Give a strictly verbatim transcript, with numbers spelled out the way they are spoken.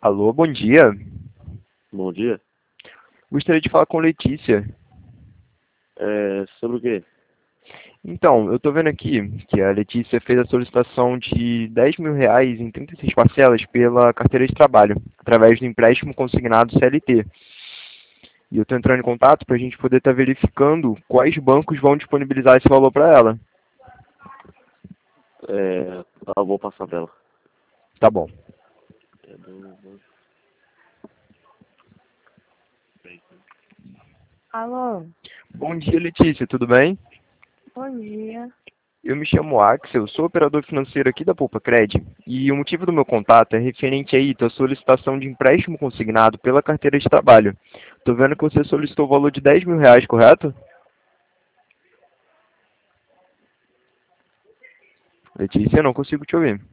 Alô, bom dia. Bom dia. Gostaria de falar com Letícia. É, sobre o quê? Então, eu estou vendo aqui que a Letícia fez a solicitação de dez mil reais em trinta e seis parcelas pela carteira de trabalho, através do empréstimo consignado C L T. E eu estou entrando em contato para a gente poder estar verificando quais bancos vão disponibilizar esse valor para ela. É, eu vou passar pra ela. Tá bom. É do- Alô, Bom dia, Letícia, tudo bem? bom dia. Eu me chamo Axel, sou operador financeiro aqui da Poupa Cred e o motivo do meu contato é referente aí à solicitação de empréstimo consignado pela carteira de trabalho. Estou vendo que você solicitou o valor de dez mil reais, correto? Letícia, eu não consigo te ouvir.